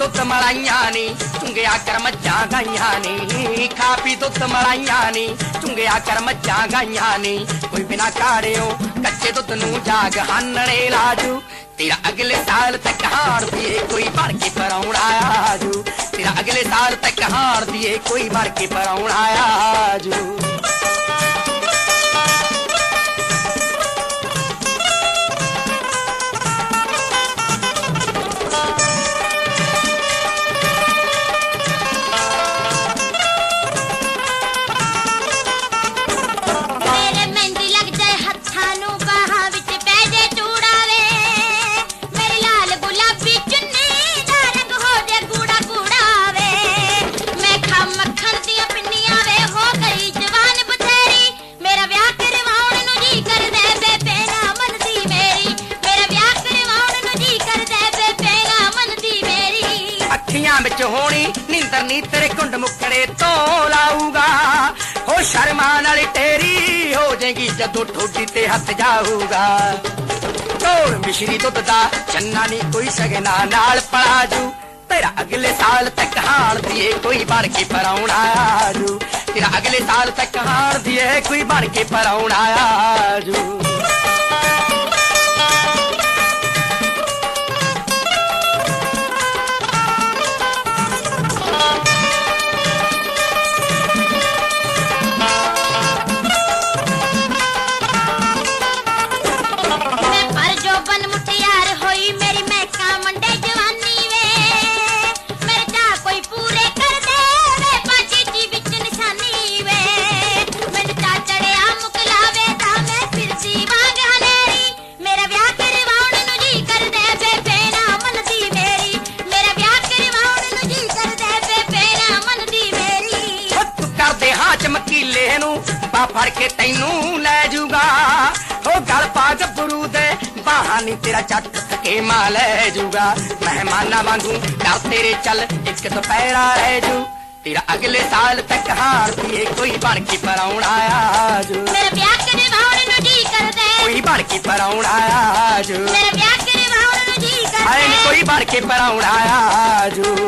दुध मलाइया नी चुंगिया कर मज्जां गाइयां नी खा पी दुध मलाइया नी चुंगिया कर मज्जां गाइयां नी कोई बिना काड़ियों कच्चे दुध नू जाग हानने लाजू तेरा अगले साल तक हार दिए कोई भर के परौना आजू तेरा अगले साल तक हार दिए कोई भर के परौना आजू होनी नींदर नी तेरे कुंड मुकड़े तो लाऊगा हो शर्मा नाली तेरी हो जाएगी जदों ठोडी ते हथ जाऊगा तोड़ मिश्री दुध दा चन्ना नी कोई सगना नाल पड़ाजू तेरा अगले साल तक हार दिए कोई बन के परौना आजू तेरा अगले साल तक हार दिए कोई बन के परौना आजू फड़ के तैनू लै जूगा हो गल पा गबरू दे बहानी तेरा चट के मां लै जूगा मेहमाना वांगू डर तेरे चल एक दोपहरा रह जू तेरा अगले साल तक हार दिए कोई बन के परौना आजू मेरा ब्याह करवाउण नू जी कर दे कोई बन के परौना आजू मेरा ब्याह करवाउण नू जी कर दे कोई बन के परौना आजू